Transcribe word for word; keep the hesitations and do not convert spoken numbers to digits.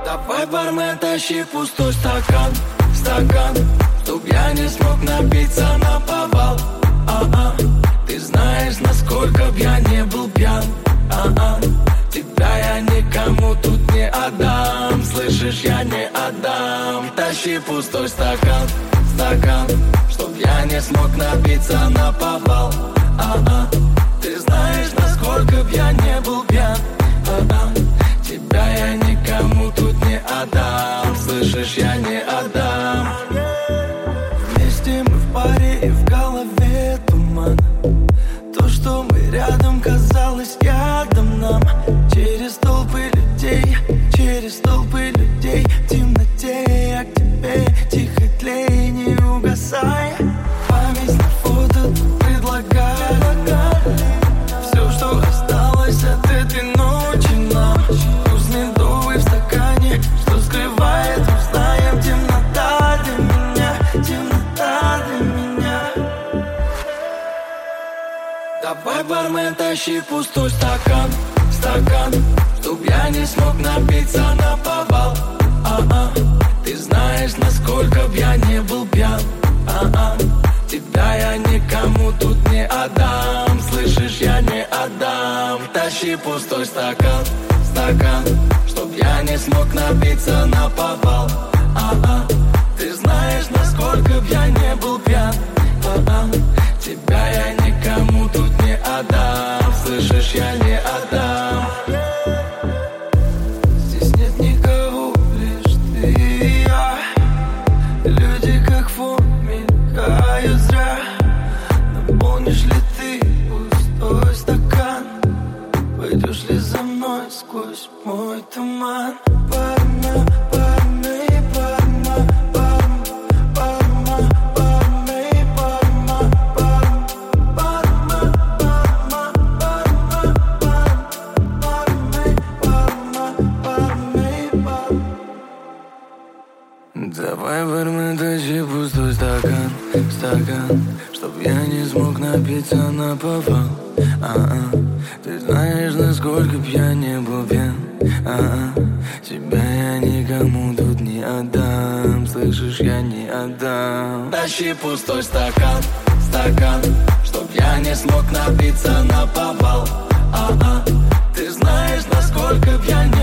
Давай, бармен, тащи пустой стакан, стакан, чтоб я не смог напиться наповал. А-а, ты знаешь, насколько б я не был пьян. А-а, тебя я никому тут не отдам. Слышишь, я не отдам. Тащи пустой стакан, стакан, чтоб я не смог напиться наповал. А-а, ты знаешь, насколько б я не был пьян. А-а, тебя я никому тут не отдам. Слышишь, я не отдам. Вместе мы в паре и в голове туман. То, что мы рядом, казалось ядом нам. Через толпы людей, через толпы людей. В темноте я к тебе тихо тлей, не угасай. Память на фото тут предлагаю. Все, что осталось от этой ночи нам. Вкус медовый в стакане, что скрывает, узнаем. Темнота для меня, темнота для меня. Давай, бармен, тащи пустой стакан, стакан, чтоб я не смог напиться наповал. А-а, ты знаешь, насколько б я не был пьян. А-а, тебя я никому тут не отдам. Слышишь, я не отдам. Тащи пустой стакан, стакан, чтоб я не смог напиться наповал. А-а, ты знаешь, насколько б я не был пьян. А-а, тебя я никому тут не отдам. Слышишь, я не отдам. Здесь нет никого, лишь ты и я. Люди как фон мелькают зря. Наполнишь ли ты пустой стакан? Пойдешь ли за мной сквозь мой туман? Парма, парма, парма, парма, парма, парма, парма, парма, парма, парма. Давай, бармен, тащи пустой стакан, стакан, чтоб я не смог напиться наповал. А-а, ты знаешь, насколько б я не был пьян. А-а, тебя я никому тут не отдам. Слышишь, я не отдам. Тащи пустой стакан, стакан, чтоб я не смог напиться наповал. А-а, ты знаешь, насколько б я не